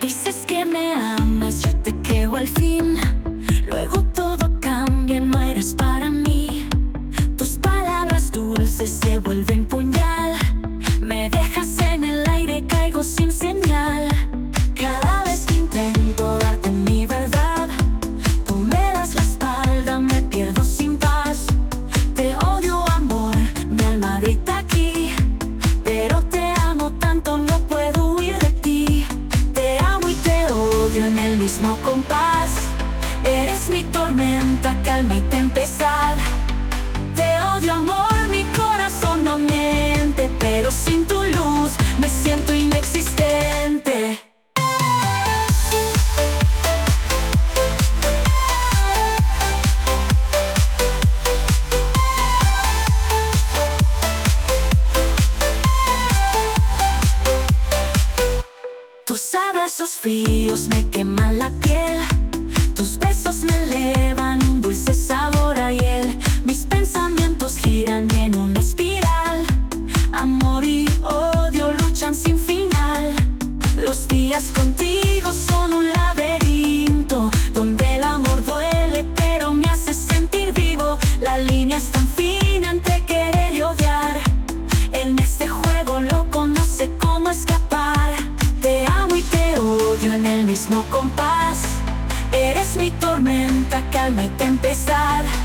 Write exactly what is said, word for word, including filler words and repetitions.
Dices que me amas, yo te creo al fin. Luego todo cambia, no eres para mí. Tus palabras dulces se vuelven puñal. Me dejas en el aire, caigo sin señal. Cada vez que intento darte mi verdad, tú me das la espalda, me pierdo sin paz. Te odio, amor, mi alma grita aquí, pero te amo tanto, no puedo huir de ti. Te amo y te odio en el mismo compás. Eres mi tormenta, calma y tempestad. Te odio, amor, mi corazón no miente, pero sin tu luz me siento inexistente. Tus abrazos fríos me queman la piel. Tus besos me elevan un dulce sabor a hiel. Mis pensamientos giran en una espiral. Amor y odio luchan sin final. Los días contigo son un laberinto, donde el amor duele pero me hace sentir vivo. La línea es tan fina entre querer y odiar. En este juego loco no sé cómo escapar. Te amo y te odio en el mismo compás. Eres mi tormenta, calma y tempestad.